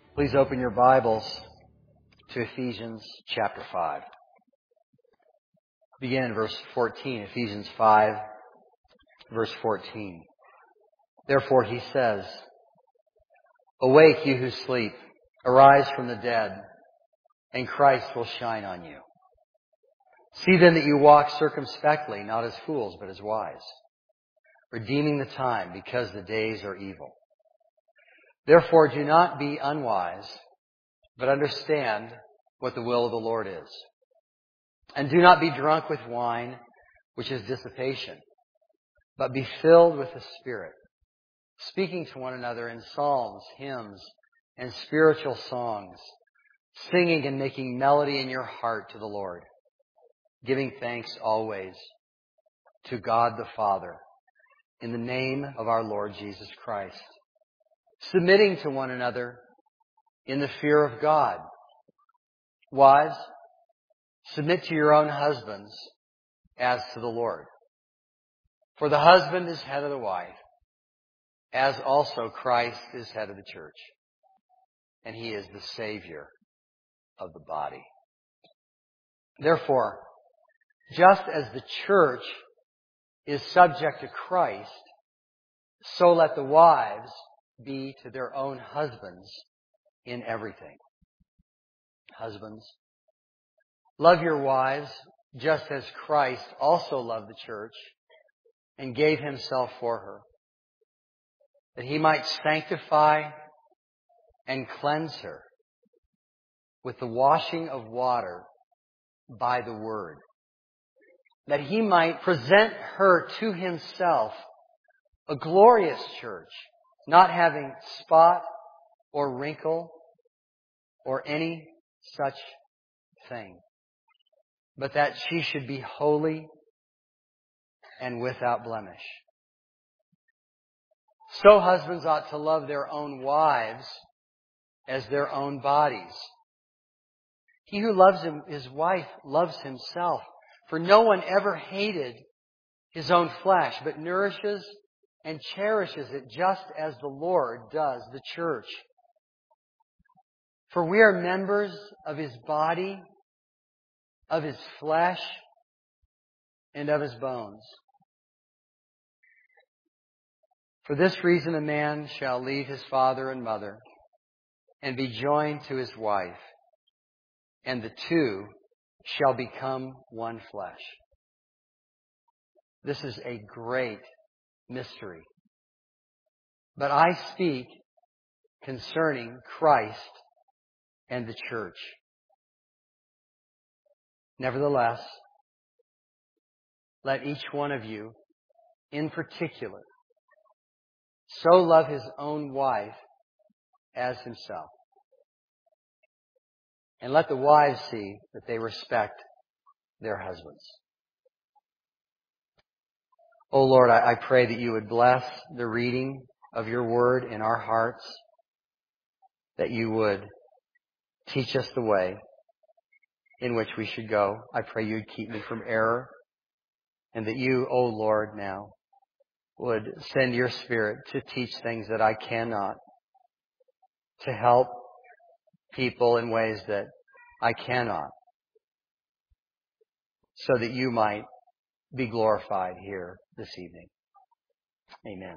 Please open your Bibles to Ephesians chapter 5. Begin in verse 14, Ephesians 5, verse 14. Therefore he says, "Awake, you who sleep, arise from the dead, and Christ will shine on you. See then that you walk circumspectly, not as fools, but as wise, redeeming the time, because the days are evil. Therefore do not be unwise, but understand what the will of the Lord is. And do not be drunk with wine, which is dissipation, but be filled with the Spirit, speaking to one another in psalms, hymns, and spiritual songs, singing and making melody in your heart to the Lord, giving thanks always to God the Father in the name of our Lord Jesus Christ, submitting to one another in the fear of God. Wives, submit to your own husbands as to the Lord. For the husband is head of the wife, as also Christ is head of the church, and he is the Savior of the body. Therefore, just as the church is subject to Christ, so let the wives be to their own husbands in everything. Husbands, love your wives just as Christ also loved the church and gave himself for her, that he might sanctify and cleanse her with the washing of water by the word, that he might present her to himself a glorious church, not having spot or wrinkle or any such thing, but that she should be holy and without blemish. So husbands ought to love their own wives as their own bodies. He who loves his wife loves himself, for no one ever hated his own flesh, but nourishes and cherishes it just as the Lord does the church. For we are members of his body, of his flesh, and of his bones. For this reason a man shall leave his father and mother and be joined to his wife, and the two shall become one flesh." This is a great mystery. But I speak concerning Christ and the church. Nevertheless, let each one of you, in particular, so love his own wife as himself. And let the wives see that they respect their husbands. Oh Lord, I pray that you would bless the reading of your word in our hearts, that you would teach us the way in which we should go. I pray you'd keep me from error, and that you, oh Lord, now would send your Spirit to teach things that I cannot, to help people in ways that I cannot, so that you might be glorified here this evening. Amen.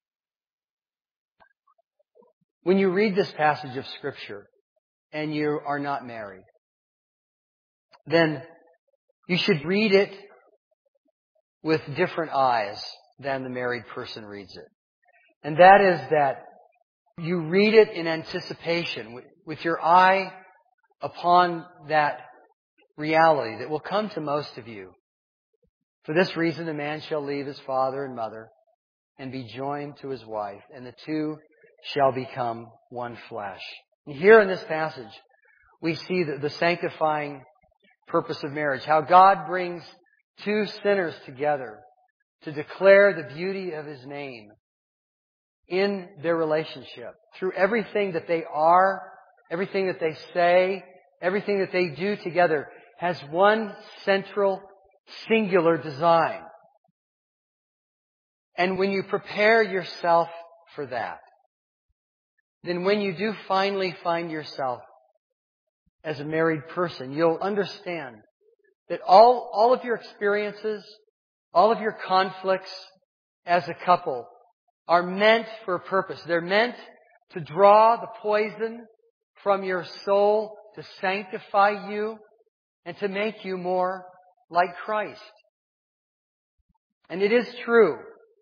When you read this passage of Scripture and you are not married, then you should read it with different eyes than the married person reads it. And that is that you read it in anticipation, with your eye upon that reality that will come to most of you. For this reason, a man shall leave his father and mother and be joined to his wife, and the two shall become one flesh. And here in this passage, we see the sanctifying purpose of marriage, how God brings two sinners together to declare the beauty of his name in their relationship. Through everything that they are, everything that they say, everything that they do together has one central, singular design. And when you prepare yourself for that, then when you do finally find yourself as a married person, you'll understand that all of your experiences, all of your conflicts as a couple are meant for a purpose. They're meant to draw the poison from your soul, to sanctify you, and to make you more like Christ. And it is true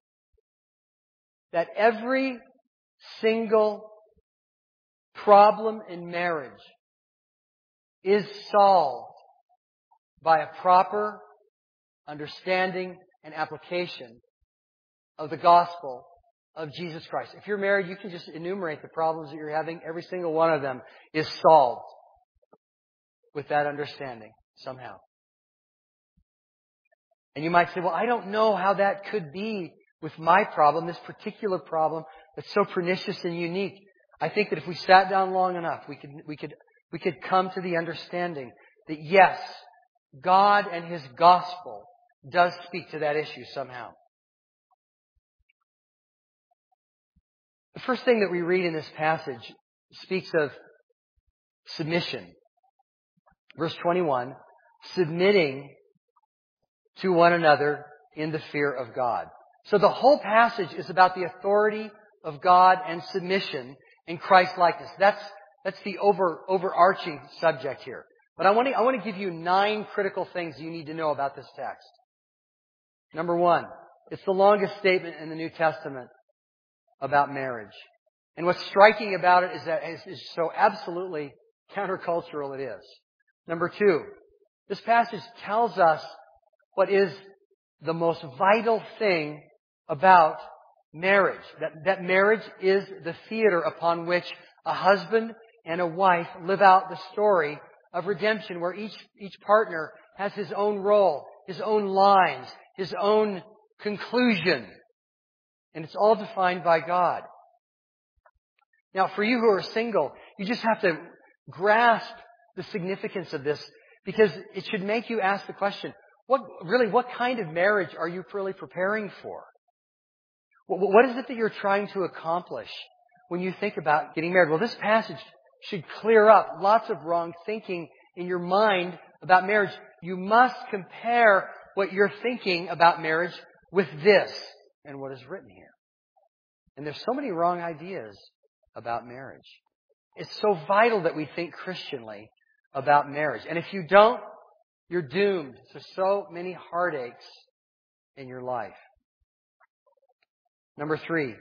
that every single problem in marriage is solved by a proper understanding and application of the gospel of Jesus Christ. If you're married, you can just enumerate the problems that you're having. Every single one of them is solved with that understanding somehow. And you might say, well, I don't know how that could be with my problem, this particular problem that's so pernicious and unique. I think that if we sat down long enough, we could come to the understanding that yes, God and His gospel does speak to that issue somehow. The first thing that we read in this passage speaks of submission. Verse 21, submitting to one another in the fear of God. So the whole passage is about the authority of God and submission in Christ-likeness. That's the overarching subject here. But I want to give you 9 critical things you need to know about this text. Number 1, it's the longest statement in the New Testament about marriage. And what's striking about it is that it's so absolutely countercultural it is. Number 2, this passage tells us what is the most vital thing about marriage. That marriage is the theater upon which a husband and a wife live out the story of redemption, where each partner has his own role, his own lines, his own conclusion. And it's all defined by God. Now, for you who are single, you just have to grasp the significance of this, because it should make you ask the question, what kind of marriage are you really preparing for? What is it that you're trying to accomplish when you think about getting married? Well, this passage should clear up lots of wrong thinking in your mind about marriage. You must compare what you're thinking about marriage with this and what is written here. And there's so many wrong ideas about marriage. It's so vital that we think Christianly about marriage. And if you don't, you're doomed to so many heartaches in your life. Number 3,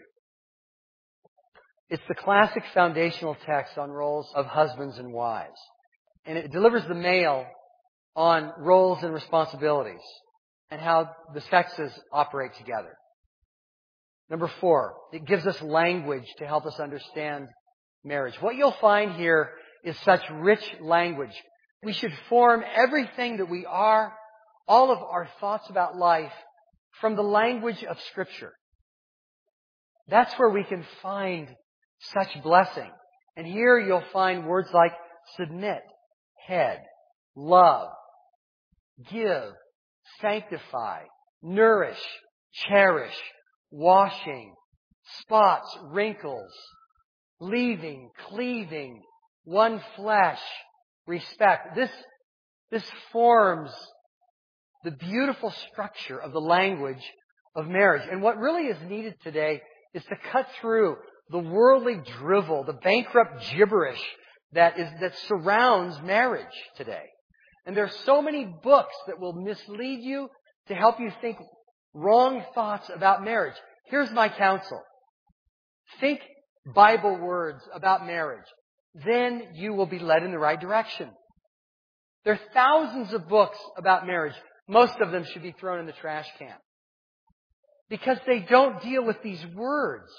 it's the classic foundational text on roles of husbands and wives. And it delivers the mail on roles and responsibilities and how the sexes operate together. Number 4, it gives us language to help us understand marriage. What you'll find here is such rich language. We should form everything that we are, all of our thoughts about life, from the language of Scripture. That's where we can find such blessing. And here you'll find words like submit, head, love, give, sanctify, nourish, cherish, washing, spots, wrinkles, leaving, cleaving, one flesh, respect. This forms the beautiful structure of the language of marriage. And what really is needed today is to cut through the worldly drivel, the bankrupt gibberish that surrounds marriage today. And there's so many books that will mislead you to help you think wrong thoughts about marriage. Here's my counsel. Think Bible words about marriage. Then you will be led in the right direction. There are thousands of books about marriage. Most of them should be thrown in the trash can, because they don't deal with these words.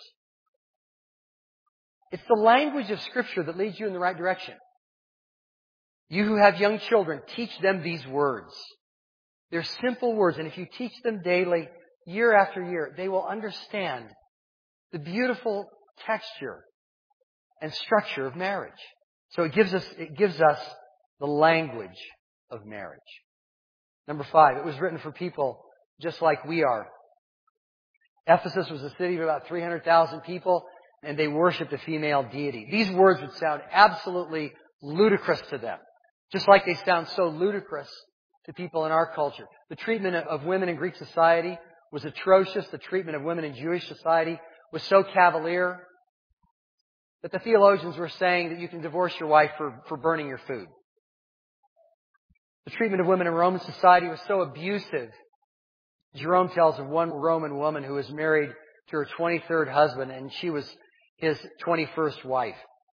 It's the language of Scripture that leads you in the right direction. You who have young children, teach them these words. They're simple words, and if you teach them daily, year after year, they will understand the beautiful texture and structure of marriage. So it gives us the language of marriage. Number 5, it was written for people just like we are. Ephesus was a city of about 300,000 people. and they worshiped a female deity. These words would sound absolutely ludicrous to them, just like they sound so ludicrous to people in our culture. The treatment of women in Greek society was atrocious. The treatment of women in Jewish society was so cavalier that the theologians were saying that you can divorce your wife for burning your food. The treatment of women in Roman society was so abusive. Jerome tells of one Roman woman who was married to her 23rd husband, and she was his 21st wife.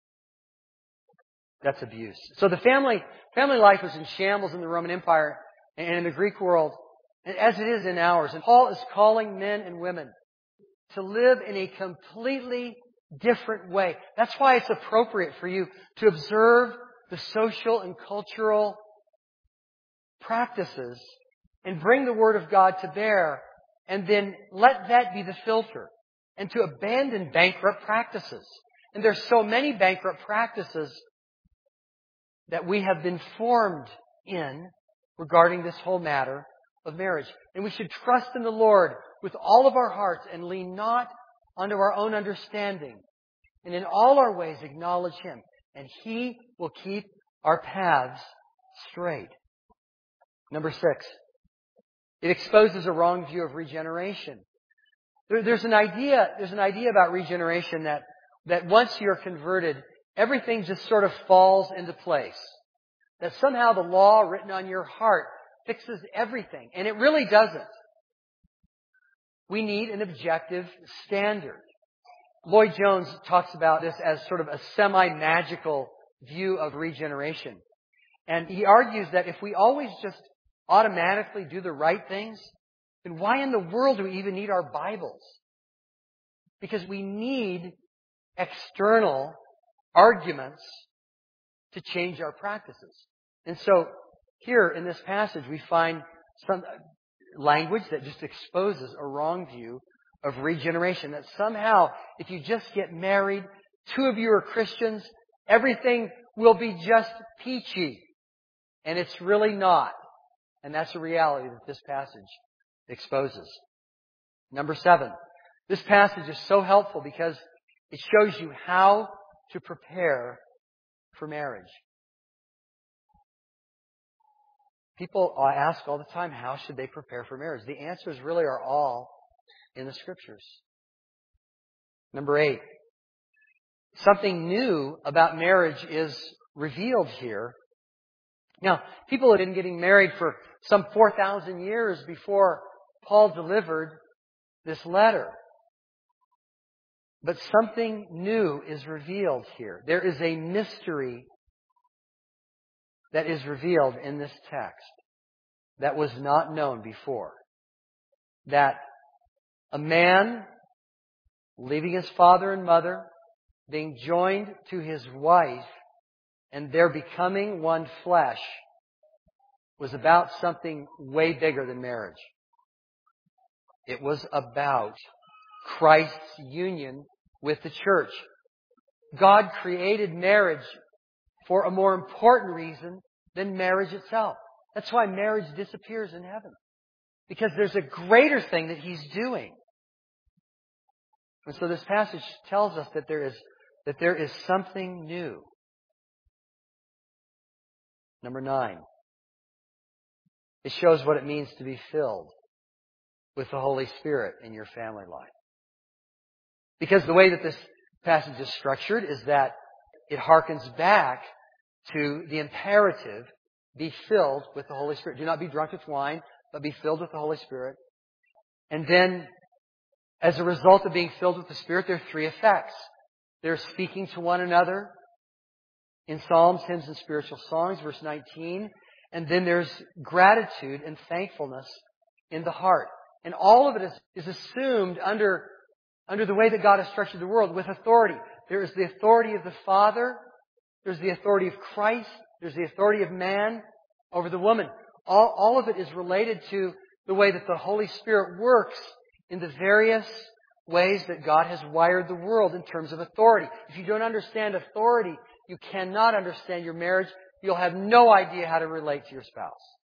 That's abuse. So the family life was in shambles in the Roman Empire and in the Greek world, as it is in ours. And Paul is calling men and women to live in a completely different way. That's why it's appropriate for you to observe the social and cultural practices and bring the Word of God to bear, and then let that be the filter, and to abandon bankrupt practices. And there's so many bankrupt practices that we have been formed in regarding this whole matter of marriage. And we should trust in the Lord with all of our hearts and lean not unto our own understanding. And in all our ways acknowledge Him, and He will keep our paths straight. Number 6, it exposes a wrong view of regeneration. There's an idea about regeneration that once you're converted, everything just sort of falls into place. That somehow the law written on your heart fixes everything. And it really doesn't. We need an objective standard. Lloyd Jones talks about this as sort of a semi-magical view of regeneration. And he argues that if we always just automatically do the right things, then why in the world do we even need our Bibles? Because we need external arguments to change our practices. And so here in this passage we find some language that just exposes a wrong view of regeneration. That somehow if you just get married, 2 of you are Christians, everything will be just peachy. And it's really not. And that's a reality that this passage exposes. Number 7. This passage is so helpful because it shows you how to prepare for marriage. People ask all the time, how should they prepare for marriage? The answers really are all in the Scriptures. Number 8. Something new about marriage is revealed here. Now, people had been getting married for some 4,000 years before Paul delivered this letter. But something new is revealed here. There is a mystery that is revealed in this text that was not known before. That a man leaving his father and mother, being joined to his wife, and their becoming one flesh, was about something way bigger than marriage. It was about Christ's union with the church. God created marriage for a more important reason than marriage itself. That's why marriage disappears in heaven. Because there's a greater thing that He's doing. And so this passage tells us that there is something new. Number 9. It shows what it means to be filled with the Holy Spirit in your family life. Because the way that this passage is structured is that it harkens back to the imperative, be filled with the Holy Spirit. Do not be drunk with wine, but be filled with the Holy Spirit. And then, as a result of being filled with the Spirit, there are 3 effects. There's speaking to one another in psalms, hymns, and spiritual songs, verse 19. And then there's gratitude and thankfulness in the heart. And all of it is assumed under the way that God has structured the world with authority. There is the authority of the Father. There's the authority of Christ. There's the authority of man over the woman. All of it is related to the way that the Holy Spirit works in the various ways that God has wired the world in terms of authority. If you don't understand authority, you cannot understand your marriage. You'll have no idea how to relate to your spouse.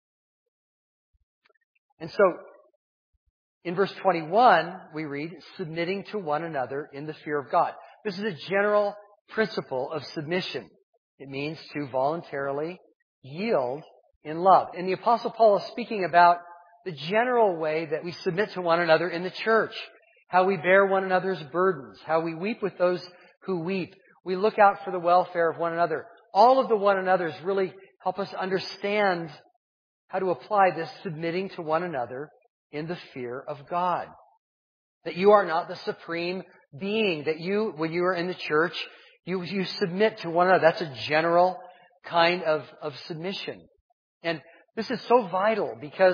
And so, in verse 21, we read, submitting to one another in the fear of God. This is a general principle of submission. It means to voluntarily yield in love. And the Apostle Paul is speaking about the general way that we submit to one another in the church, how we bear one another's burdens, how we weep with those who weep. We look out for the welfare of one another. All of the one another's really help us understand how to apply this submitting to one another in the fear of God. That you are not the supreme being, that you, when you are in the church, you submit to one another. That's a general kind of submission. And this is so vital because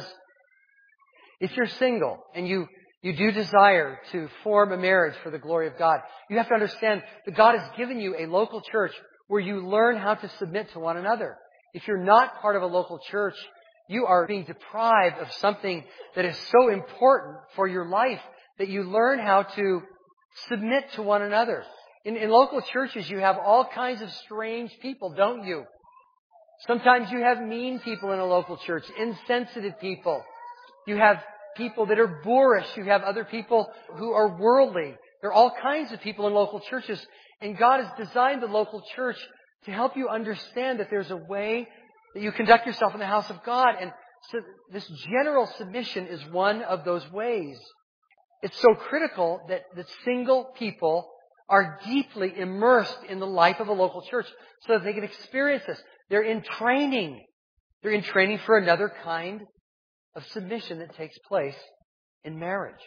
if you're single and you do desire to form a marriage for the glory of God, you have to understand that God has given you a local church where you learn how to submit to one another. If you're not part of a local church, you are being deprived of something that is so important for your life, that you learn how to submit to one another. In local churches, you have all kinds of strange people, don't you? Sometimes you have mean people in a local church, insensitive people. You have people that are boorish. You have other people who are worldly. There are all kinds of people in local churches. And God has designed the local church to help you understand that there's a way that you conduct yourself in the house of God. And so this general submission is one of those ways. It's so critical that single people are deeply immersed in the life of a local church so that they can experience this. They're in training. They're in training for another kind of submission that takes place in marriage.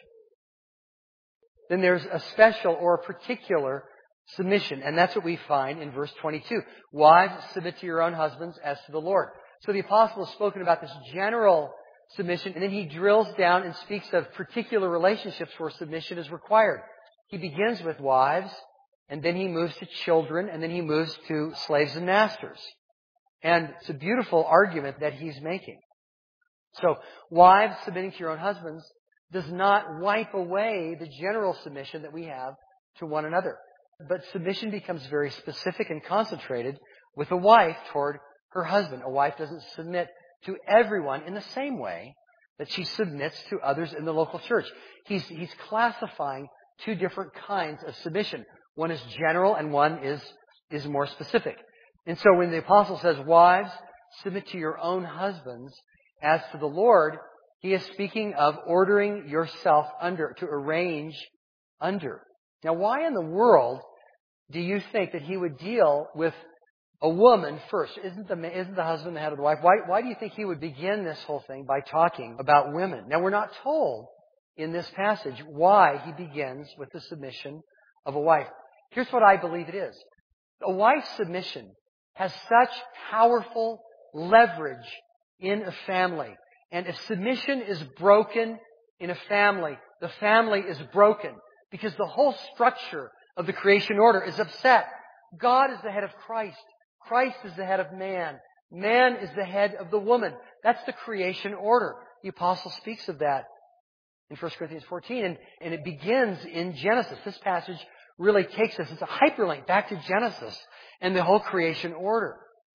Then there's a special or a particular submission, and that's what we find in verse 22. Wives, submit to your own husbands as to the Lord. So the apostle has spoken about this general submission, and then he drills down and speaks of particular relationships where submission is required. He begins with wives, and then he moves to children, and then he moves to slaves and masters. And it's a beautiful argument that he's making. So, wives submitting to your own husbands does not wipe away the general submission that we have to one another. But submission becomes very specific and concentrated with a wife toward her husband. A wife doesn't submit to everyone in the same way that she submits to others in the local church. He's classifying two different kinds of submission. One is general and one is more specific. And so when the apostle says, wives, submit to your own husbands as to the Lord, he is speaking of ordering yourself under, to arrange under. Now, why in the world do you think that he would deal with a woman first? Isn't the husband the head of the wife? Why do you think he would begin this whole thing by talking about women? Now, we're not told in this passage why he begins with the submission of a wife. Here's what I believe it is. A wife's submission has such powerful leverage in a family. And if submission is broken in a family, the family is broken because the whole structure of the creation order is upset. God is the head of Christ. Christ is the head of man. Man is the head of the woman. That's the creation order. The apostle speaks of that in 1 Corinthians 14, and it begins in Genesis. This passage really takes us, it's a hyperlink back to Genesis and the whole creation order.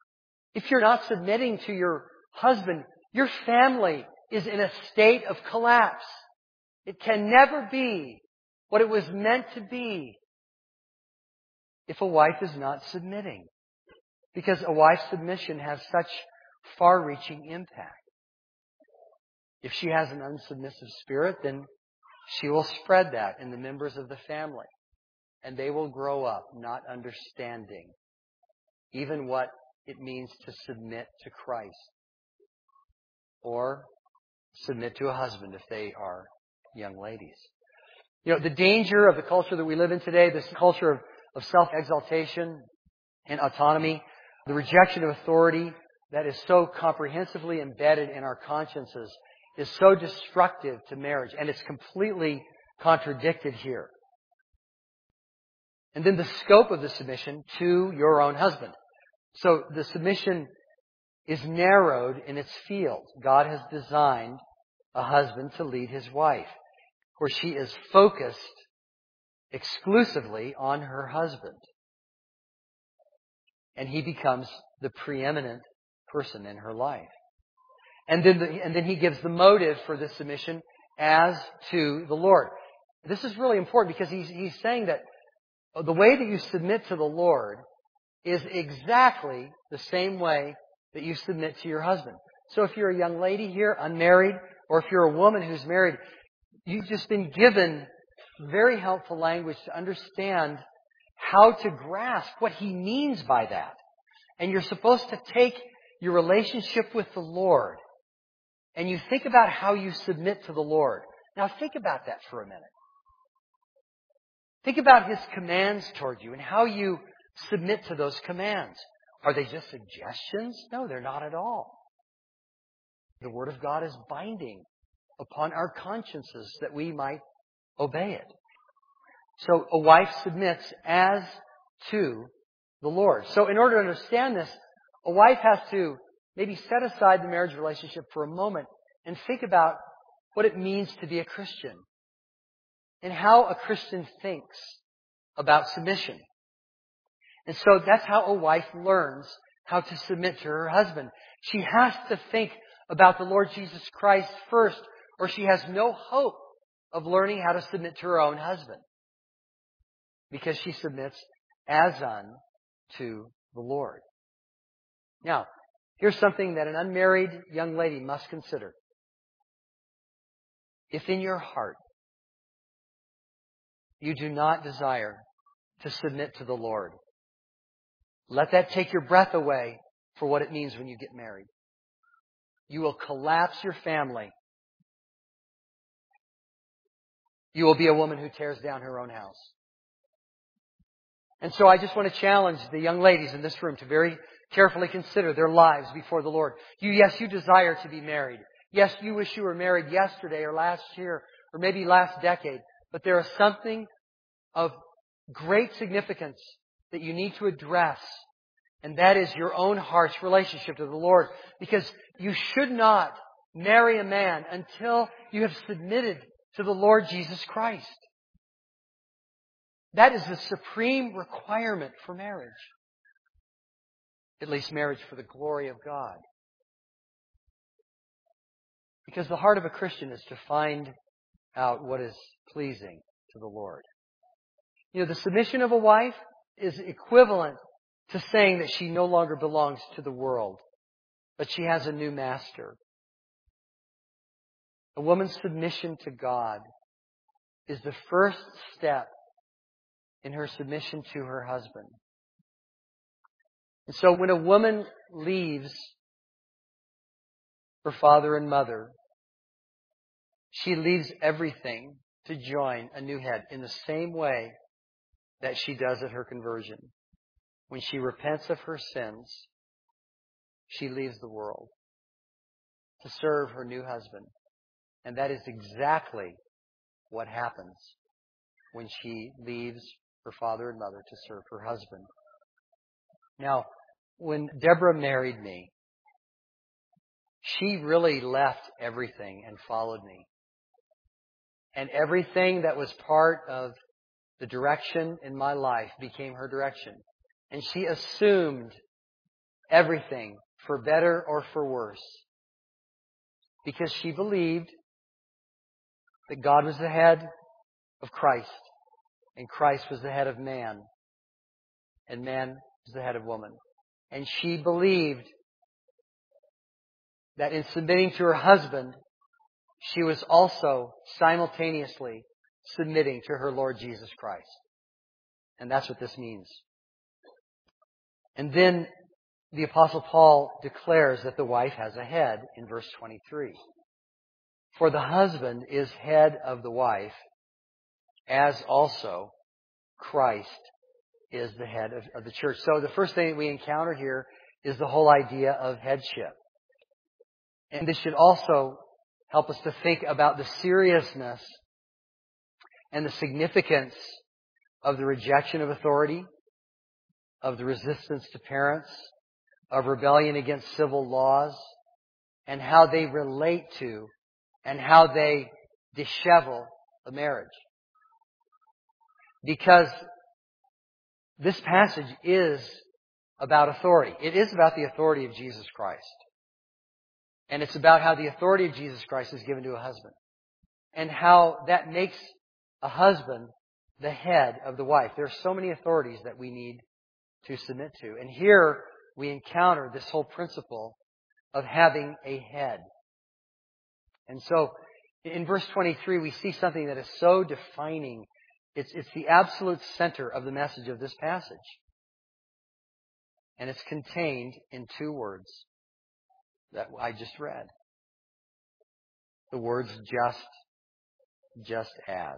If you're not submitting to your husband, your family is in a state of collapse. It can never be what it was meant to be if a wife is not submitting. Because a wife's submission has such far-reaching impact. If she has an unsubmissive spirit, then she will spread that in the members of the family. And they will grow up not understanding even what it means to submit to Christ. Or submit to a husband if they are young ladies. You know, the danger of the culture that we live in today, this culture of self-exaltation and autonomy, the rejection of authority that is so comprehensively embedded in our consciences, is so destructive to marriage. And it's completely contradicted here. And then the scope of the submission to your own husband. So the submission is narrowed in its field. God has designed a husband to lead his wife, where she is focused exclusively on her husband. And he becomes the preeminent person in her life. And then he gives the motive for this submission as to the Lord. This is really important because he's saying that The way that you submit to the Lord is exactly the same way that you submit to your husband. So if you're a young lady here, unmarried, or if you're a woman who's married, you've just been given very helpful language to understand how to grasp what He means by that. And you're supposed to take your relationship with the Lord and you think about how you submit to the Lord. Now think about that for a minute. Think about His commands toward you and how you submit to those commands. Are they just suggestions? No, they're not at all. The Word of God is binding upon our consciences that we might obey it. So a wife submits as to the Lord. So in order to understand this, a wife has to maybe set aside the marriage relationship for a moment and think about what it means to be a Christian and how a Christian thinks about submission. And so that's how a wife learns how to submit to her husband. She has to think about the Lord Jesus Christ first, or she has no hope of learning how to submit to her own husband. Because she submits as unto the Lord. Now, here's something that an unmarried young lady must consider. If in your heart you do not desire to submit to the Lord, let that take your breath away for what it means when you get married. You will collapse your family. You will be a woman who tears down her own house. And so I just want to challenge the young ladies in this room to very carefully consider their lives before the Lord. Yes, you desire to be married. Yes, you wish you were married yesterday or last year or maybe last decade. But there is something of great significance that you need to address. And that is your own heart's relationship to the Lord. Because you should not marry a man until you have submitted to the Lord Jesus Christ. That is the supreme requirement for marriage. At least marriage for the glory of God. Because the heart of a Christian is to find out what is pleasing to the Lord. You know, the submission of a wife is equivalent to saying that she no longer belongs to the world, but she has a new master. A woman's submission to God is the first step in her submission to her husband. And so when a woman leaves her father and mother, she leaves everything to join a new head in the same way that she does at her conversion. When she repents of her sins, she leaves the world to serve her new husband. And that is exactly what happens when she leaves her father and mother to serve her husband. Now, when Deborah married me, she really left everything and followed me. And everything that was part of the direction in my life became her direction. And she assumed everything, for better or for worse, because she believed that God was the head of Christ, and Christ was the head of man, and man was the head of woman. And she believed that in submitting to her husband, she was also simultaneously submitting to her Lord Jesus Christ. And that's what this means. And then the Apostle Paul declares that the wife has a head in verse 23. For the husband is head of the wife, as also Christ is the head of the church. So the first thing that we encounter here is the whole idea of headship. And this should also help us to think about the seriousness and the significance of the rejection of authority, of the resistance to parents, of rebellion against civil laws, and how they relate to and how they dishevel a marriage. Because this passage is about authority. It is about the authority of Jesus Christ. And it's about how the authority of Jesus Christ is given to a husband. And how that makes a husband the head of the wife. There are so many authorities that we need to submit to. And here we encounter this whole principle of having a head. And so in verse 23, we see something that is so defining. It's the absolute center of the message of this passage. And it's contained in two words that I just read. The words just as.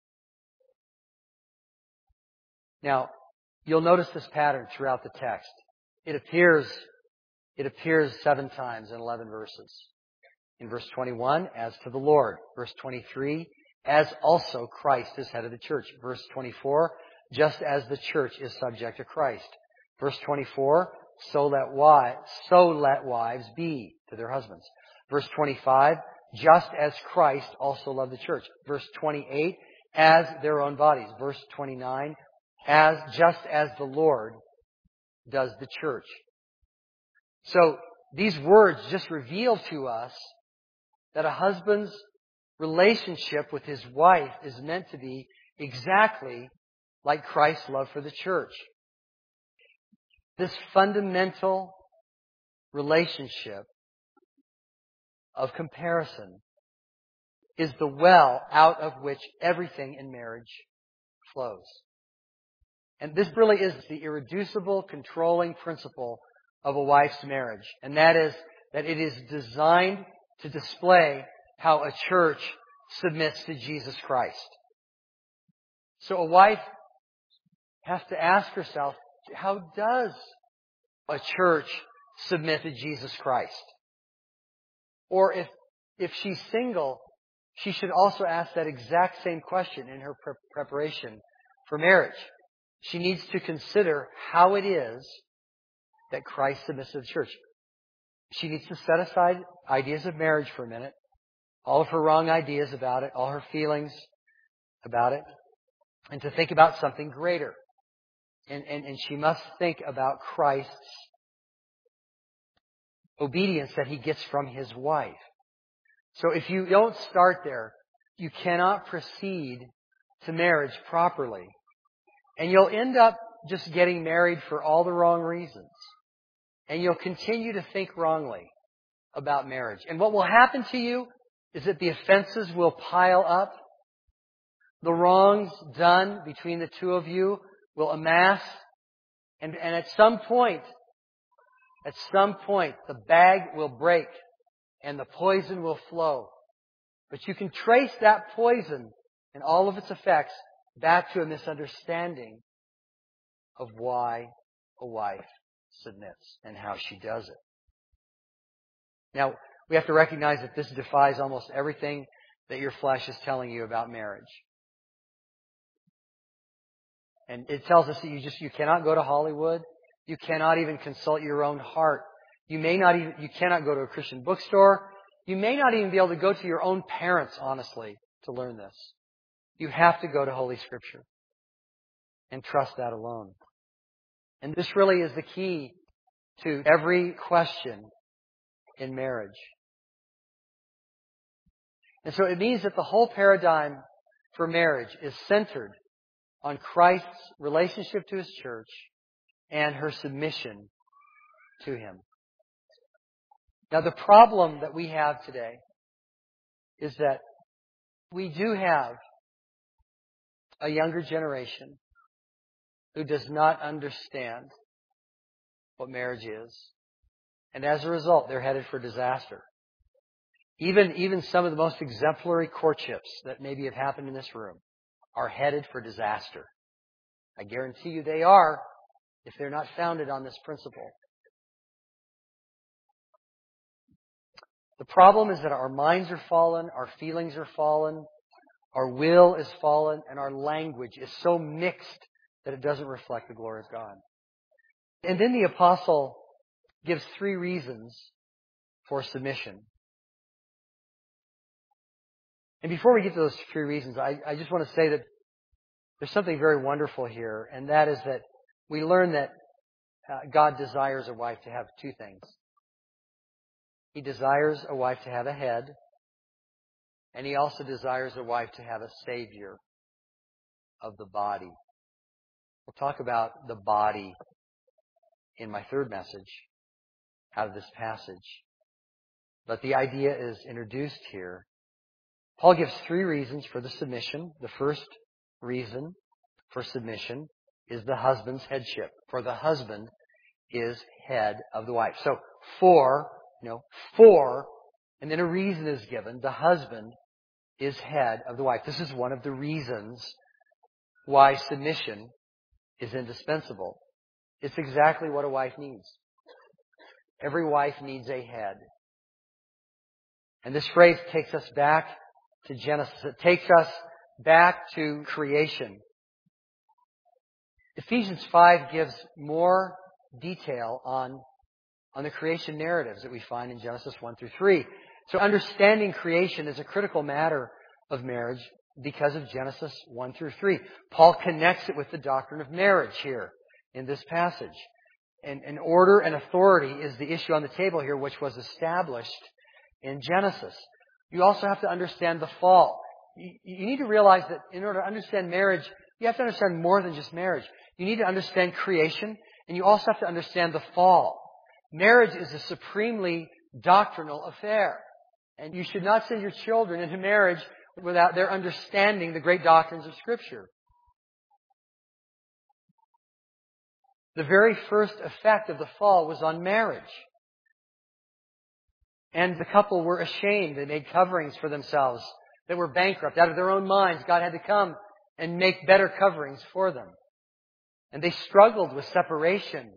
Now, you'll notice this pattern throughout the text. It appears 7 times in 11 verses. In verse 21, as to the Lord. Verse 23, as also Christ is head of the church. Verse 24, just as the church is subject to Christ. Verse 24, so let wives be to their husbands. Verse 25, just as Christ also loved the church. Verse 28, as their own bodies. Verse 29, just as the Lord does the church. So these words just reveal to us that a husband's relationship with his wife is meant to be exactly like Christ's love for the church. This fundamental relationship of comparison is the well out of which everything in marriage flows. And this really is the irreducible, controlling principle of a wife's marriage. And that is that it is designed to display how a church submits to Jesus Christ. So a wife has to ask herself, how does a church submit to Jesus Christ? Or if she's single, she should also ask that exact same question in her preparation for marriage. She needs to consider how it is that Christ submits to the church. She needs to set aside ideas of marriage for a minute, all of her wrong ideas about it, all her feelings about it, and to think about something greater. And she must think about Christ's obedience that He gets from His wife. So if you don't start there, you cannot proceed to marriage properly. And you'll end up just getting married for all the wrong reasons. And you'll continue to think wrongly about marriage. And what will happen to you is that the offenses will pile up. The wrongs done between the two of you will amass. And at some point, the bag will break and the poison will flow. But you can trace that poison and all of its effects back to a misunderstanding of why a wife submits and how she does it. Now, we have to recognize that this defies almost everything that your flesh is telling you about marriage. And it tells us that you cannot go to Hollywood. You cannot even consult your own heart. You cannot go to a Christian bookstore. You may not even be able to go to your own parents, honestly, to learn this. You have to go to Holy Scripture and trust that alone. And this really is the key to every question in marriage. And so it means that the whole paradigm for marriage is centered on Christ's relationship to His church and her submission to Him. Now, the problem that we have today is that we do have a younger generation who does not understand what marriage is. And as a result, they're headed for disaster. Even some of the most exemplary courtships that maybe have happened in this room are headed for disaster. I guarantee you they are if they're not founded on this principle. The problem is that our minds are fallen, our feelings are fallen, our will is fallen, and our language is so mixed that it doesn't reflect the glory of God. And then the apostle gives 3 reasons for submission. And before we get to those 3 reasons, I just want to say that there's something very wonderful here, and that is that we learn that God desires a wife to have 2 things. He desires a wife to have a head, and He also desires a wife to have a Savior of the body. We'll talk about the body in my third message out of this passage. But the idea is introduced here. Paul gives three reasons for the submission. The first reason for submission is the husband's headship. For the husband is head of the wife. So for, and then a reason is given. The husband is head of the wife. This is one of the reasons why submission is indispensable. It's exactly what a wife needs. Every wife needs a head. And this phrase takes us back to Genesis. It takes us back to creation. Ephesians 5 gives more detail on the creation narratives that we find in Genesis 1 through 3. So understanding creation is a critical matter of marriage because of Genesis 1 through 3. Paul connects it with the doctrine of marriage here in this passage. And order and authority is the issue on the table here, which was established in Genesis. You also have to understand the fall. You need to realize that in order to understand marriage, you have to understand more than just marriage. You need to understand creation, and you also have to understand the fall. Marriage is a supremely doctrinal affair. And you should not send your children into marriage without their understanding the great doctrines of Scripture. The very first effect of the fall was on marriage. And the couple were ashamed. They made coverings for themselves that were bankrupt. Out of their own minds, God had to come and make better coverings for them. And they struggled with separation.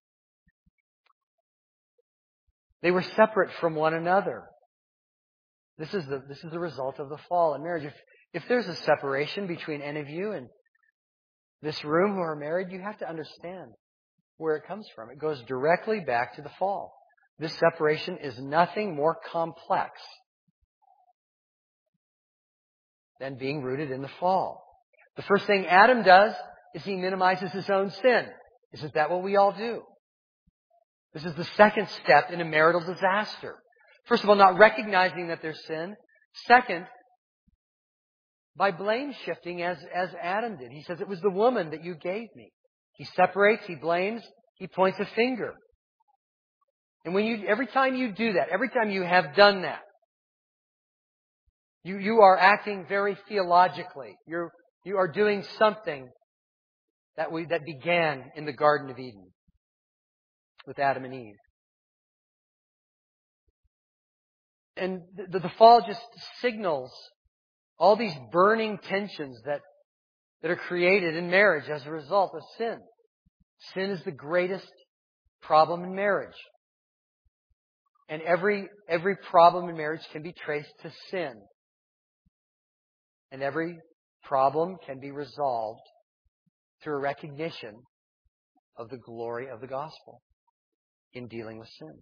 They were separate from one another. This is the result of the fall in marriage. If there's a separation between any of you in this room who are married, you have to understand where it comes from. It goes directly back to the fall. This separation is nothing more complex than being rooted in the fall. The first thing Adam does is he minimizes his own sin. Isn't that what we all do? This is the second step in a marital disaster. First of all, not recognizing that there's sin. Second, by blame shifting as Adam did. He says, it was the woman that you gave me. He separates, he blames, he points a finger. And every time you do that, every time you have done that, you are acting very theologically. You are doing something that began in the Garden of Eden with Adam and Eve. And the fall just signals all these burning tensions that are created in marriage as a result of sin. Sin is the greatest problem in marriage. And every problem in marriage can be traced to sin. And every problem can be resolved through a recognition of the glory of the gospel in dealing with sin.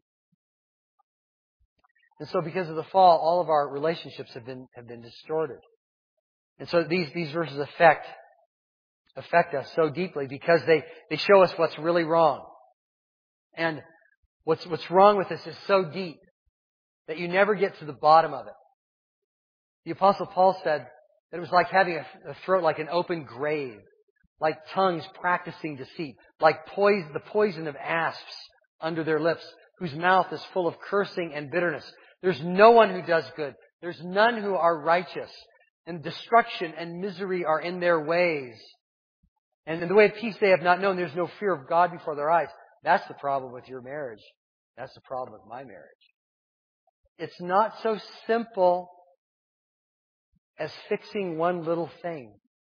And so because of the fall, all of our relationships have been distorted. And so these verses affect us so deeply because they show us what's really wrong. And what's wrong with this is so deep that you never get to the bottom of it. The Apostle Paul said that it was like having a throat like an open grave, like tongues practicing deceit, like the poison of asps under their lips, whose mouth is full of cursing and bitterness. There's no one who does good. There's none who are righteous. And destruction and misery are in their ways. And in the way of peace they have not known. There's no fear of God before their eyes. That's the problem with your marriage. That's the problem with my marriage. It's not so simple as fixing one little thing.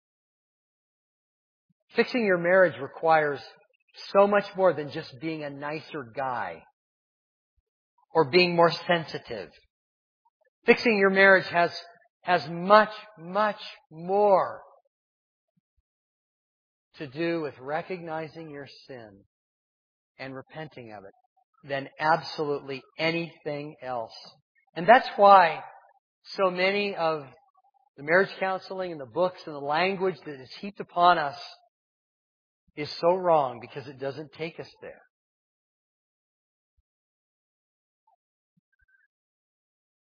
Fixing your marriage requires so much more than just being a nicer guy or being more sensitive. Fixing your marriage has much, much more to do with recognizing your sin and repenting of it than absolutely anything else. And that's why so many of the marriage counseling and the books and the language that is heaped upon us is so wrong, because it doesn't take us there.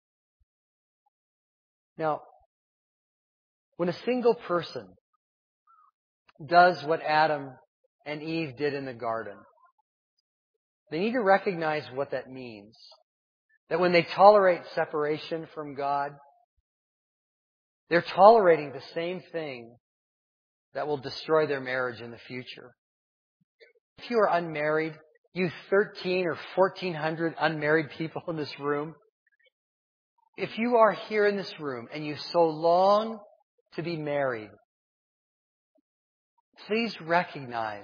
Now, when a single person does what Adam and Eve did in the garden. They need to recognize what that means. That when they tolerate separation from God, they're tolerating the same thing that will destroy their marriage in the future. If you are unmarried, you 13 or 1,400 unmarried people in this room, if you are here in this room and you so long to be married, please recognize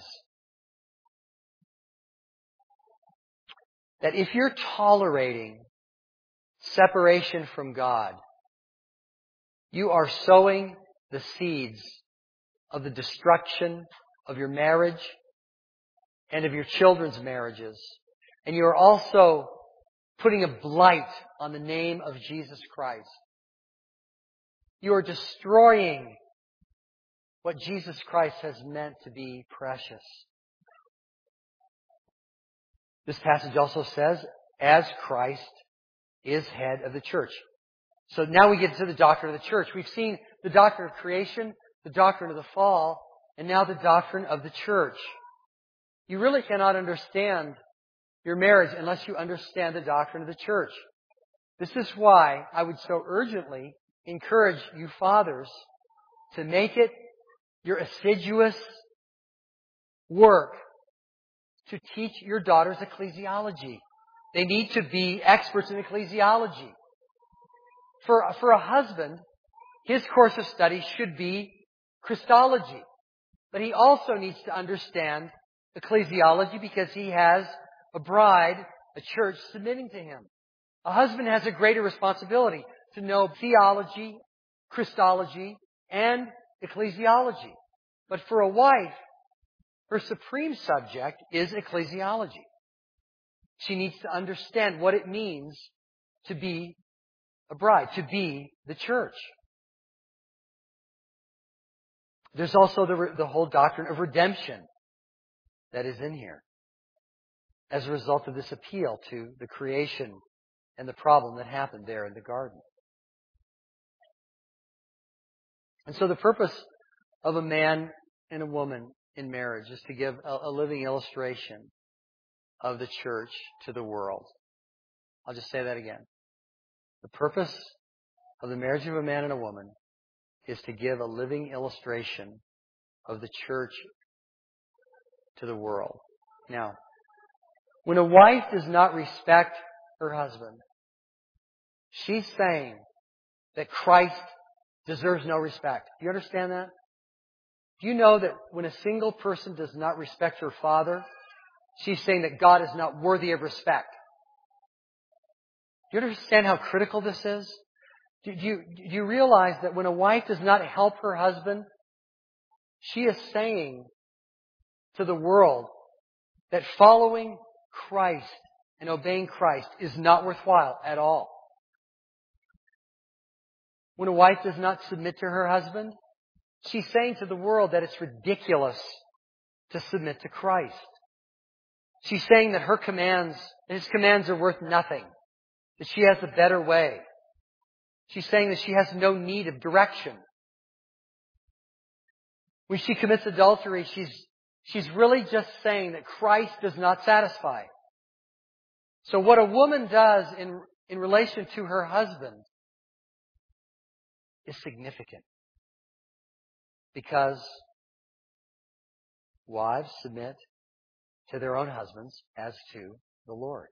that if you're tolerating separation from God, you are sowing the seeds of the destruction of your marriage and of your children's marriages. And you are also putting a blight on the name of Jesus Christ. You are destroying what Jesus Christ has meant to be precious. This passage also says, as Christ is head of the church. So now we get to the doctrine of the church. We've seen the doctrine of creation, the doctrine of the fall, and now the doctrine of the church. You really cannot understand your marriage unless you understand the doctrine of the church. This is why I would so urgently encourage you fathers to make it your assiduous work to teach your daughters ecclesiology. They need to be experts in ecclesiology. For a husband, his course of study should be Christology. But he also needs to understand ecclesiology because he has a bride, a church submitting to him. A husband has a greater responsibility to know theology, Christology, and ecclesiology. But for a wife, her supreme subject is ecclesiology. She needs to understand what it means to be a bride, to be the church. There's also the whole doctrine of redemption that is in here as a result of this appeal to the creation and the problem that happened there in the garden. And so the purpose of a man and a woman in marriage is to give a living illustration of the church to the world. I'll just say that again. The purpose of the marriage of a man and a woman is to give a living illustration of the church to the world. Now, when a wife does not respect her husband, she's saying that Christ deserves no respect. Do you understand that? Do you know that when a single person does not respect her father, she's saying that God is not worthy of respect? Do you understand how critical this is? Do you realize that when a wife does not help her husband, she is saying to the world that following Christ and obeying Christ is not worthwhile at all? When a wife does not submit to her husband, she's saying to the world that it's ridiculous to submit to Christ. She's saying that his commands are worth nothing, that she has a better way. She's saying that she has no need of direction. When she commits adultery, she's really just saying that Christ does not satisfy. So what a woman does in relation to her husband is significant. Because wives submit to their own husbands as to the Lord.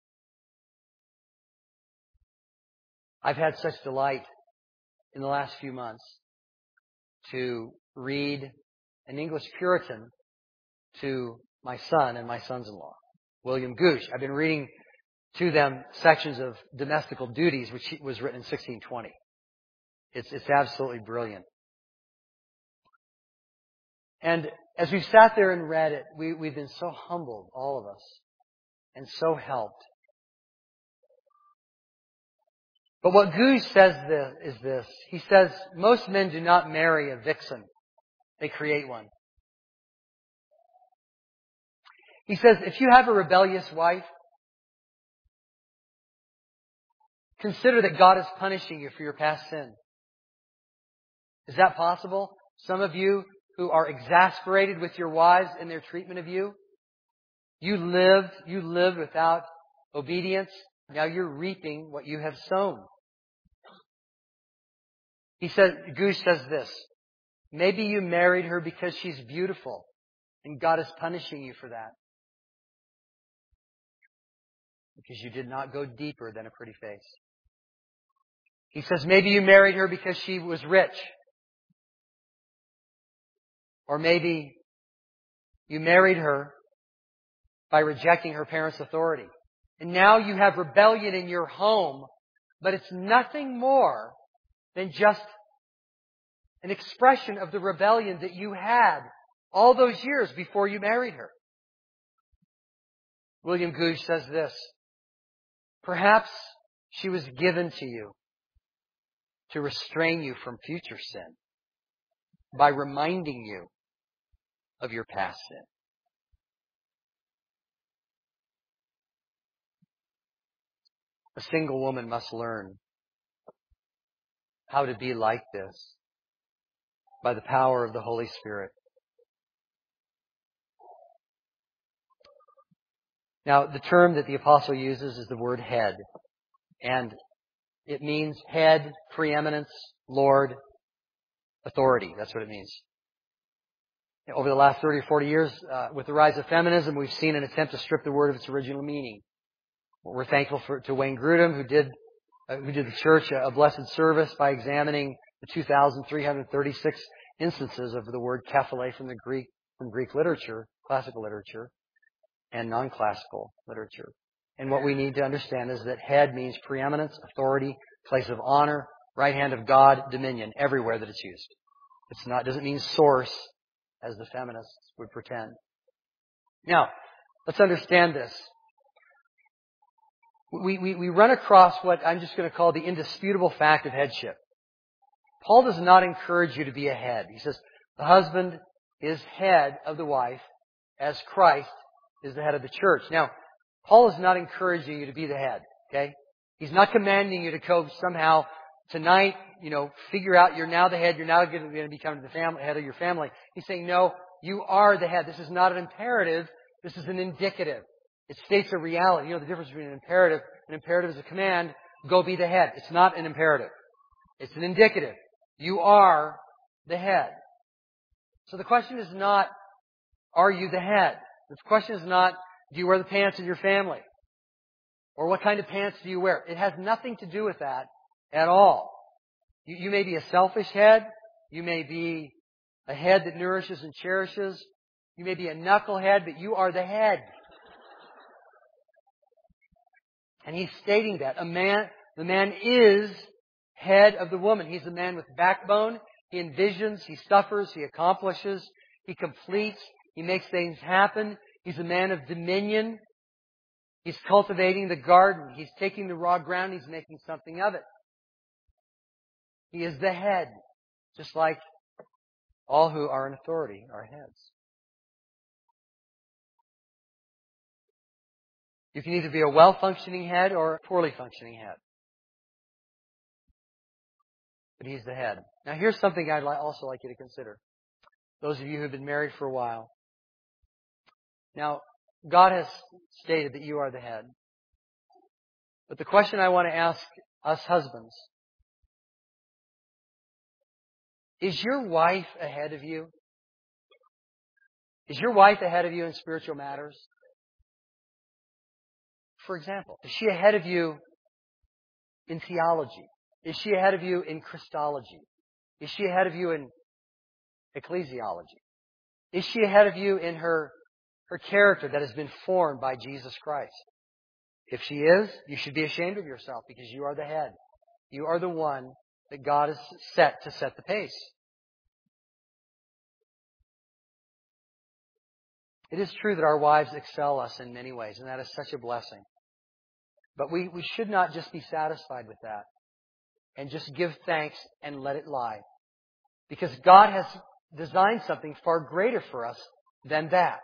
I've had such delight in the last few months to read an English Puritan to my son and my sons-in-law, William Gooch. I've been reading to them sections of Domestical Duties, which was written in 1620. It's absolutely brilliant. And as we've sat there and read it, we've been so humbled, all of us, and so helped. But what Gooch says is this. He says, most men do not marry a vixen. They create one. He says, if you have a rebellious wife, consider that God is punishing you for your past sin. Is that possible? Some of you who are exasperated with your wives and their treatment of you. You lived without obedience. Now you're reaping what you have sown. Gush says this, maybe you married her because she's beautiful and God is punishing you for that. Because you did not go deeper than a pretty face. He says maybe you married her because she was rich. Or maybe you married her by rejecting her parents' authority. And now you have rebellion in your home, but it's nothing more than just an expression of the rebellion that you had all those years before you married her. William Gush says this, perhaps she was given to you to restrain you from future sin by reminding you of your past sin. A single woman must learn how to be like this by the power of the Holy Spirit. Now, the term that the apostle uses is the word head. And it means head, preeminence, Lord, authority. That's what it means. Over the last 30 or 40 years, with the rise of feminism, we've seen an attempt to strip the word of its original meaning. We're thankful to Wayne Grudem, who did the church a blessed service by examining the 2,336 instances of the word kephale from Greek literature, classical literature, and non-classical literature. And what we need to understand is that head means preeminence, authority, place of honor, right hand of God, dominion, everywhere that it's used. It doesn't mean source, as the feminists would pretend. Now, let's understand this. We run across what I'm just going to call the indisputable fact of headship. Paul does not encourage you to be a head. He says the husband is head of the wife as Christ is the head of the church. Now, Paul is not encouraging you to be the head, okay? He's not commanding you to go somehow tonight, figure out you're now the head, you're now going to become the head of your family. He's saying, no, you are the head. This is not an imperative. This is an indicative. It states a reality. The difference between an imperative. An imperative is a command. Go be the head. It's not an imperative. It's an indicative. You are the head. So the question is not, are you the head? The question is not, do you wear the pants in your family? Or what kind of pants do you wear? It has nothing to do with that at all. You may be a selfish head. You may be a head that nourishes and cherishes. You may be a knucklehead, but you are the head. And he's stating that. The man is head of the woman. He's a man with backbone. He envisions, he suffers, he accomplishes, he completes, he makes things happen. He's a man of dominion. He's cultivating the garden. He's taking the raw ground, he's making something of it. He is the head, just like all who are in authority are heads. You can either be a well-functioning head or a poorly functioning head. But he's the head. Now here's something I'd also like you to consider. Those of you who have been married for a while. Now, God has stated that you are the head. But the question I want to ask us husbands, is your wife ahead of you? Is your wife ahead of you in spiritual matters? For example, is she ahead of you in theology? Is she ahead of you in Christology? Is she ahead of you in ecclesiology? Is she ahead of you in her character that has been formed by Jesus Christ? If she is, you should be ashamed of yourself because you are the head. You are the one that God has set to set the pace. It is true that our wives excel us in many ways, and that is such a blessing. But we should not just be satisfied with that and just give thanks and let it lie. Because God has designed something far greater for us than that.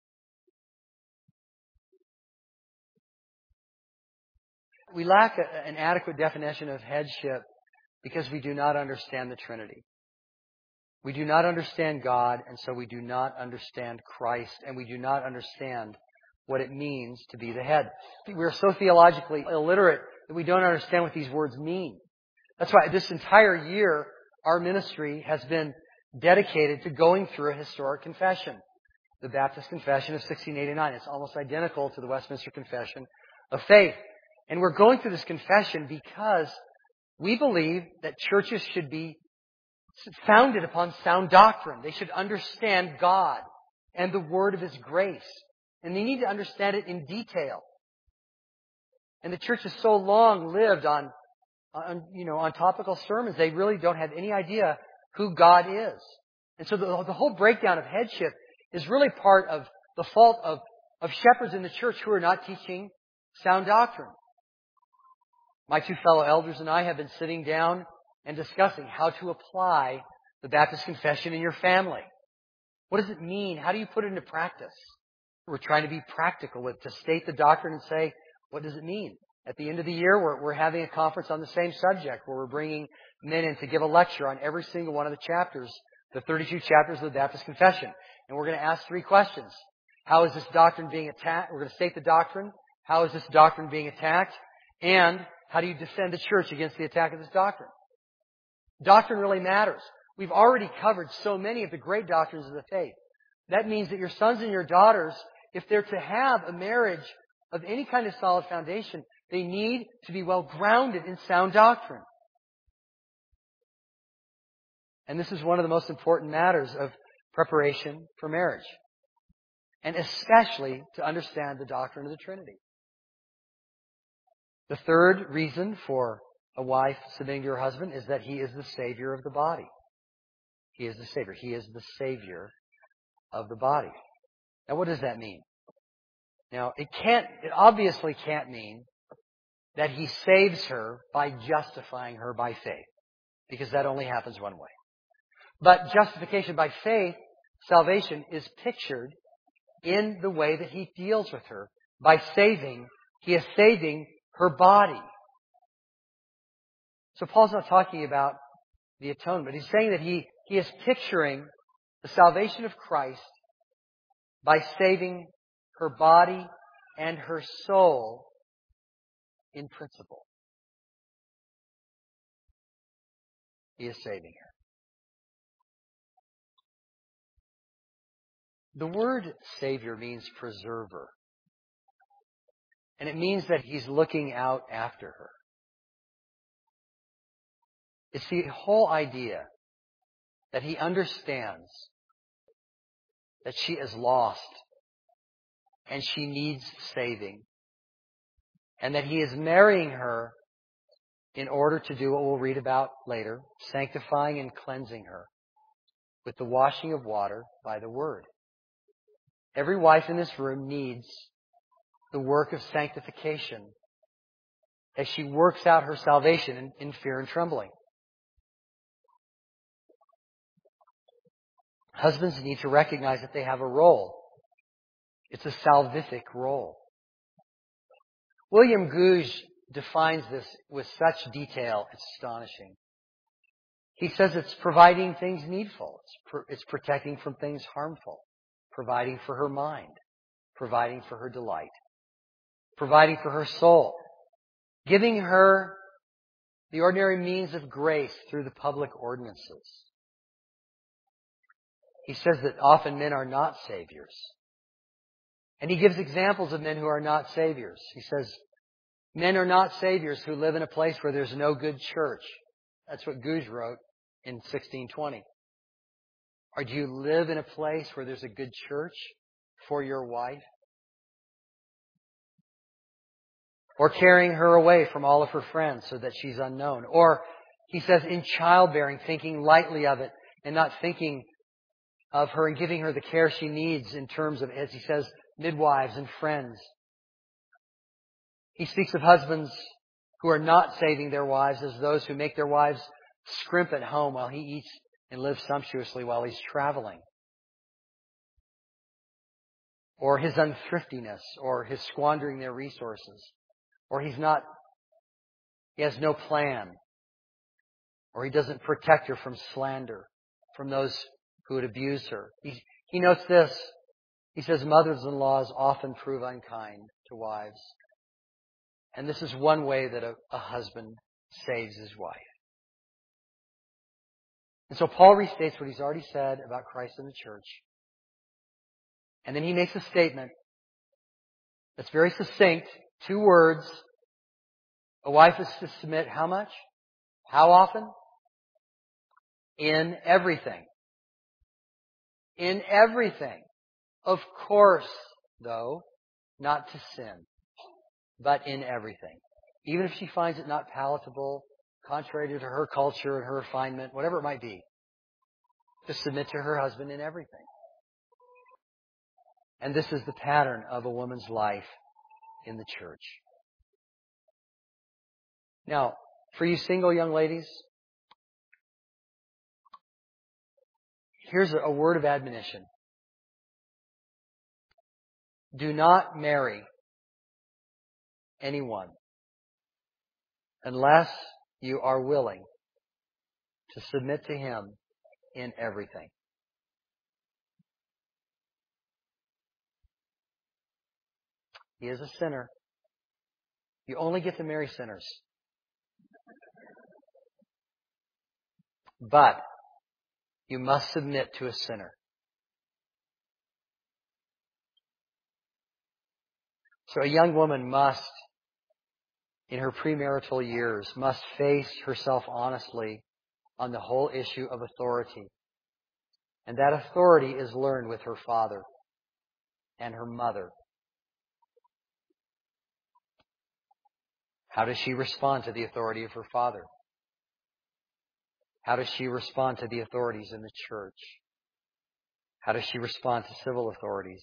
We lack an adequate definition of headship because we do not understand the Trinity. We do not understand God, and so we do not understand Christ, and we do not understand what it means to be the head. We're so theologically illiterate that we don't understand what these words mean. That's why this entire year, our ministry has been dedicated to going through a historic confession. The Baptist Confession of 1689. It's almost identical to the Westminster Confession of Faith. And we're going through this confession because we believe that churches should be founded upon sound doctrine. They should understand God and the word of His grace. And they need to understand it in detail. And the church has so long lived on topical sermons, they really don't have any idea who God is. And so the whole breakdown of headship is really part of the fault of shepherds in the church who are not teaching sound doctrine. My two fellow elders and I have been sitting down and discussing how to apply the Baptist Confession in your family. What does it mean? How do you put it into practice? We're trying to be practical to state the doctrine and say, what does it mean? At the end of the year, we're having a conference on the same subject where we're bringing men in to give a lecture on every single one of the chapters, the 32 chapters of the Baptist Confession. And we're going to ask 3 questions. How is this doctrine being attacked? We're going to state the doctrine. How is this doctrine being attacked? And how do you defend the church against the attack of this doctrine? Doctrine really matters. We've already covered so many of the great doctrines of the faith. That means that your sons and your daughters, if they're to have a marriage of any kind of solid foundation, they need to be well grounded in sound doctrine. And this is one of the most important matters of preparation for marriage. And especially to understand the doctrine of the Trinity. The third reason for a wife submitting to her husband is that he is the Savior of the body. He is the Savior. He is the Savior of the body. Now, what does that mean? Now, it obviously can't mean that He saves her by justifying her by faith, because that only happens one way. But justification by faith, salvation, is pictured in the way that He deals with her. By saving, He is saving her body. So Paul's not talking about the atonement. He's saying that he is picturing the salvation of Christ by saving her body and her soul in principle. He is saving her. The word Savior means preserver. And it means that He's looking out after her. It's the whole idea that He understands that she is lost and she needs saving. And that He is marrying her in order to do what we'll read about later, sanctifying and cleansing her with the washing of water by the Word. Every wife in this room needs the work of sanctification as she works out her salvation in fear and trembling. Husbands need to recognize that they have a role. It's a salvific role. William Gouge defines this with such detail, it's astonishing. He says it's providing things needful. It's protecting from things harmful. Providing for her mind. Providing for her delight. Providing for her soul. Giving her the ordinary means of grace through the public ordinances. He says that often men are not saviors. And he gives examples of men who are not saviors. He says, men are not saviors who live in a place where there's no good church. That's what Gouge wrote in 1620. Or do you live in a place where there's a good church for your wife? Or carrying her away from all of her friends so that she's unknown. Or, he says, in childbearing, thinking lightly of it and not thinking of her and giving her the care she needs in terms of, as he says, midwives and friends. He speaks of husbands who are not saving their wives as those who make their wives scrimp at home while he eats and lives sumptuously while he's traveling. Or his unthriftiness, or his squandering their resources. Or he has no plan. Or he doesn't protect her from slander, from those who would abuse her. He notes this. He says, mothers-in-laws often prove unkind to wives. And this is one way that a husband saves his wife. And so Paul restates what he's already said about Christ and the church. And then he makes a statement that's very succinct. 2 words. A wife is to submit how much? How often? In everything. In everything. Of course, though, not to sin, but in everything. Even if she finds it not palatable, contrary to her culture and her refinement, whatever it might be, to submit to her husband in everything. And this is the pattern of a woman's life in the church. Now, for you single young ladies, here's a word of admonition. Do not marry anyone unless you are willing to submit to him in everything. He is a sinner. You only get to marry sinners. But you must submit to a sinner. So a young woman must, in her premarital years, must face herself honestly on the whole issue of authority. And that authority is learned with her father and her mother. How does she respond to the authority of her father? How does she respond to the authorities in the church? How does she respond to civil authorities?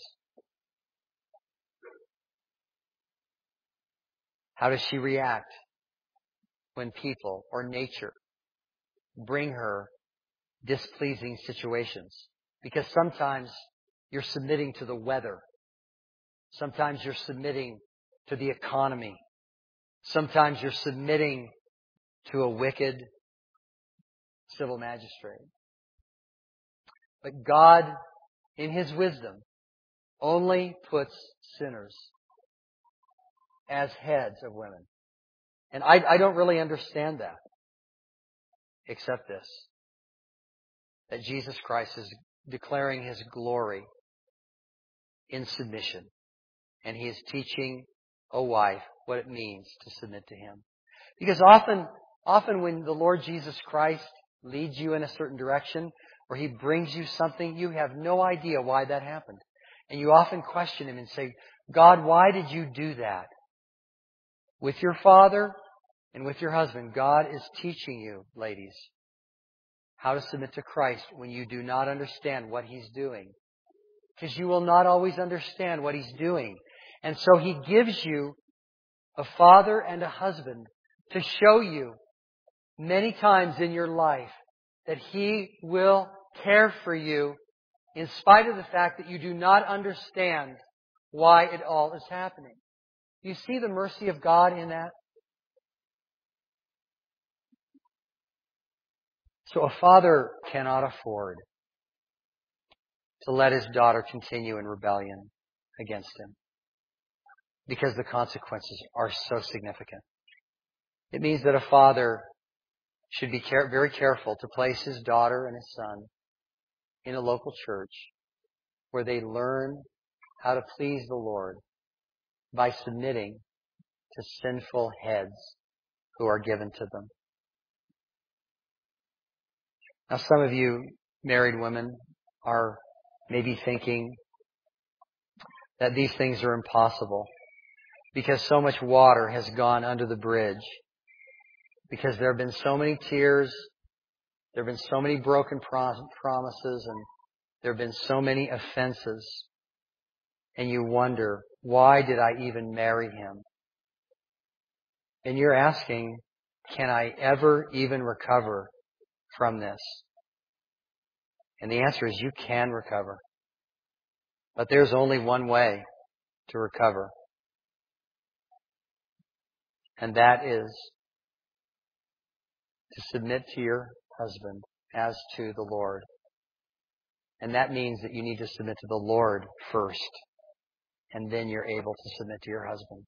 How does she react when people or nature bring her displeasing situations? Because sometimes you're submitting to the weather. Sometimes you're submitting to the economy. Sometimes you're submitting to a wicked civil magistrate. But God, in His wisdom, only puts sinners as heads of women. And I don't really understand that, except this, that Jesus Christ is declaring His glory in submission. And He is teaching a wife what it means to submit to Him. Because often when the Lord Jesus Christ leads you in a certain direction, or He brings you something, you have no idea why that happened. And you often question Him and say, God, why did you do that? With your father and with your husband, God is teaching you, ladies, how to submit to Christ when you do not understand what He's doing. Because you will not always understand what He's doing. And so He gives you a father and a husband to show you many times in your life that He will care for you in spite of the fact that you do not understand why it all is happening. You see the mercy of God in that? So a father cannot afford to let his daughter continue in rebellion against him because the consequences are so significant. It means that a father should be very careful to place his daughter and his son in a local church where they learn how to please the Lord by submitting to sinful heads who are given to them. Now, some of you married women are maybe thinking that these things are impossible because so much water has gone under the bridge, because there have been so many tears, there have been so many broken promises, and there have been so many offenses. And you wonder, why did I even marry him? And you're asking, can I ever even recover from this? And the answer is you can recover. But there's only one way to recover. And that is to submit to your husband as to the Lord. And that means that you need to submit to the Lord first. And then you're able to submit to your husband.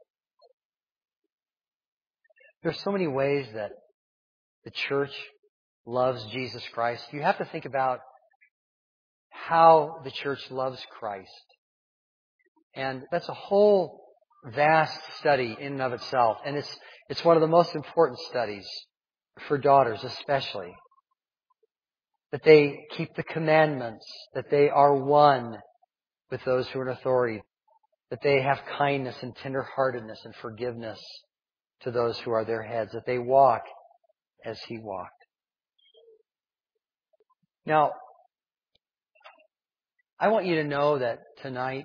There's so many ways that the church loves Jesus Christ. You have to think about how the church loves Christ. And that's a whole vast study in and of itself. And it's one of the most important studies for daughters especially. That they keep the commandments, that they are one with those who are in authority, that they have kindness and tenderheartedness and forgiveness to those who are their heads, that they walk as He walked. Now, I want you to know that tonight,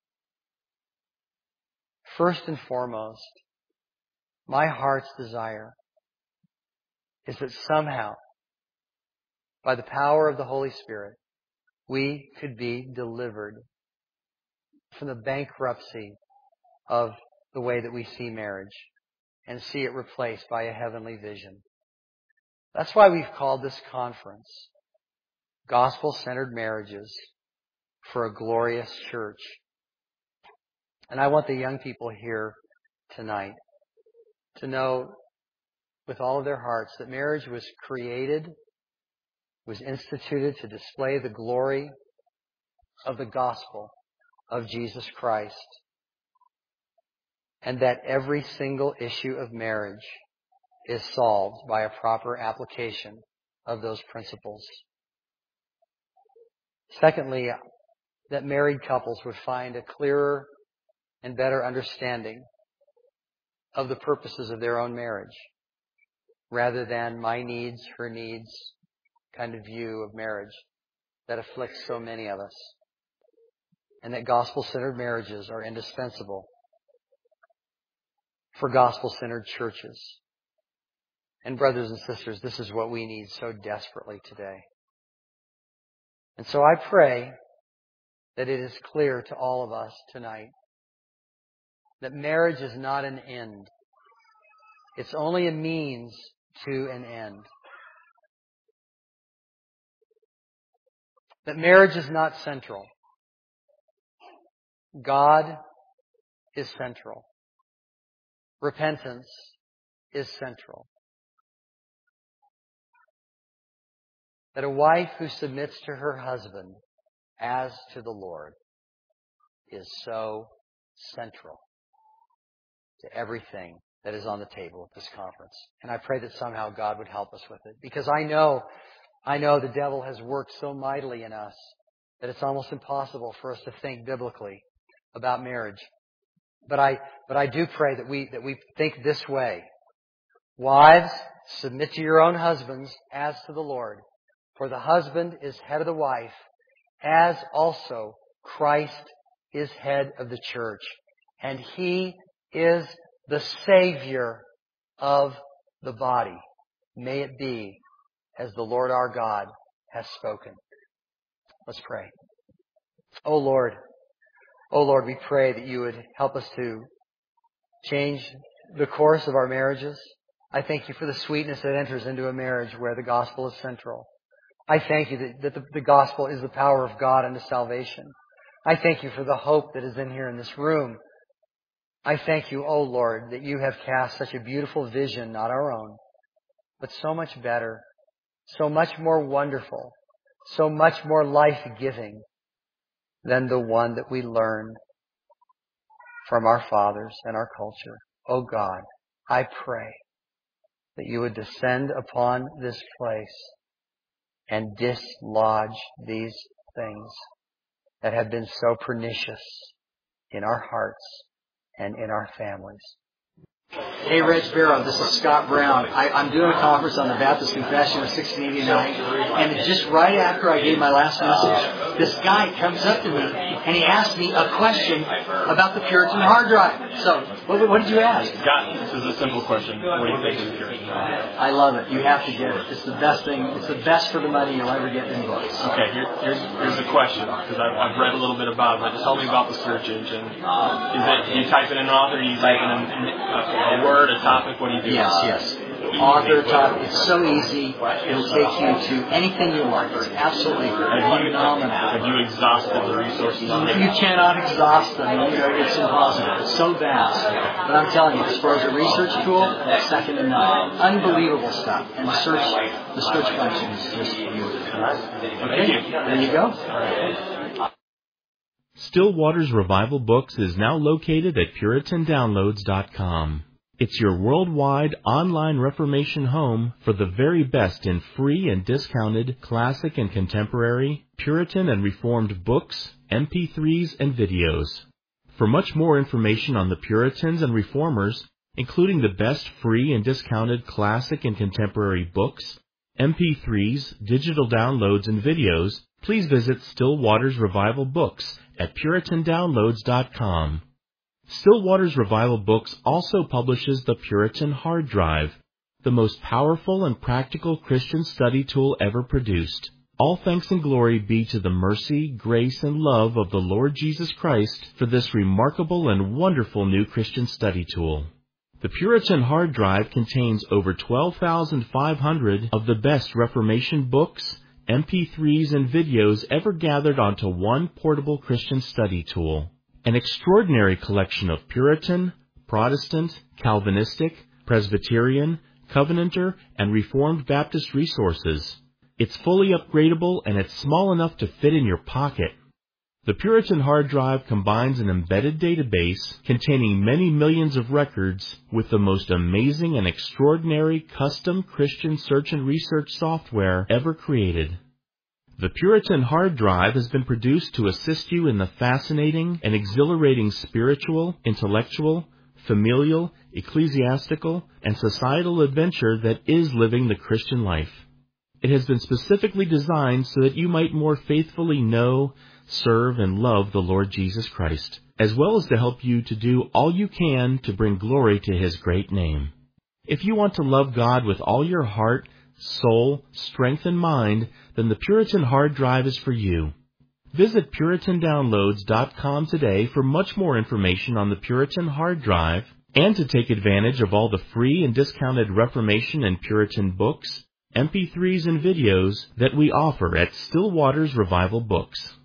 first and foremost, my heart's desire is that somehow, by the power of the Holy Spirit, we could be delivered from the bankruptcy of the way that we see marriage and see it replaced by a heavenly vision. That's why we've called this conference Gospel-Centered Marriages for a Glorious Church. And I want the young people here tonight to know with all of their hearts that marriage was created, was instituted to display the glory of the gospel of Jesus Christ. And that every single issue of marriage is solved by a proper application of those principles. Secondly, that married couples would find a clearer and better understanding of the purposes of their own marriage, rather than my needs, her needs kind of view of marriage that afflicts so many of us. And that gospel-centered marriages are indispensable for gospel-centered churches. And brothers and sisters, this is what we need so desperately today. And so I pray that it is clear to all of us tonight that marriage is not an end. It's only a means to an end. That marriage is not central. God is central. Repentance is central. That a wife who submits to her husband as to the Lord is so central to everything that is on the table at this conference. And I pray that somehow God would help us with it. Because I know the devil has worked so mightily in us that it's almost impossible for us to think biblically about marriage. But I do pray that we think this way. Wives, submit to your own husbands as to the Lord. For the husband is head of the wife, as also Christ is head of the church. And He is the Savior of the body. May it be as the Lord our God has spoken. Let's pray. O Lord, we pray that you would help us to change the course of our marriages. I thank you for the sweetness that enters into a marriage where the gospel is central. I thank you that the gospel is the power of God unto salvation. I thank you for the hope that is in here in this room. I thank you, O Lord, that you have cast such a beautiful vision, not our own, but so much better, so much more wonderful, so much more life-giving than the one that we learned from our fathers and our culture. O God, I pray that you would descend upon this place and dislodge these things that have been so pernicious in our hearts and in our families. Hey, Reg Barrow, this is Scott Brown. I'm doing a conference on the Baptist Confession of 1689, and just right after I gave my last message, this guy comes up to me and he asked me a question about the Puritan hard drive. So, what did you ask? Scott, this is a simple question. What do you think of the Puritan hard drive? I love it. You have to get it. It's the best thing. It's the best for the money you'll ever get in books. Okay, here's the question, because I've read a little bit about it. But tell me about the search engine. Is it you type in an author, you type in a word, a topic? What do you do? Yes. author taught. It's so easy. It'll take you to anything you want. It's absolutely phenomenal. Have you exhausted the resources on it? You cannot exhaust them. It's impossible. It's so vast. But I'm telling you, as far as a research tool, it's second to none. Unbelievable stuff. And the search function is just beautiful. Okay, there you go. Still Waters Revival Books is now located at PuritanDownloads.com. It's your worldwide online Reformation home for the very best in free and discounted classic and contemporary, Puritan and Reformed books, MP3s, and videos. For much more information on the Puritans and Reformers, including the best free and discounted classic and contemporary books, MP3s, digital downloads, and videos, please visit Still Waters Revival Books at PuritanDownloads.com. Still Waters Revival Books also publishes the Puritan Hard Drive, the most powerful and practical Christian study tool ever produced. All thanks and glory be to the mercy, grace, and love of the Lord Jesus Christ for this remarkable and wonderful new Christian study tool. The Puritan Hard Drive contains over 12,500 of the best Reformation books, MP3s, and videos ever gathered onto one portable Christian study tool. An extraordinary collection of Puritan, Protestant, Calvinistic, Presbyterian, Covenanter, and Reformed Baptist resources. It's fully upgradable and it's small enough to fit in your pocket. The Puritan Hard Drive combines an embedded database containing many millions of records with the most amazing and extraordinary custom Christian search and research software ever created. The Puritan Hard Drive has been produced to assist you in the fascinating and exhilarating spiritual, intellectual, familial, ecclesiastical, and societal adventure that is living the Christian life. It has been specifically designed so that you might more faithfully know, serve, and love the Lord Jesus Christ, as well as to help you to do all you can to bring glory to His great name. If you want to love God with all your heart, soul, strength, and mind, then the Puritan Hard Drive is for you. Visit PuritanDownloads.com today for much more information on the Puritan Hard Drive and to take advantage of all the free and discounted Reformation and Puritan books, MP3s, and videos that we offer at Still Waters Revival Books.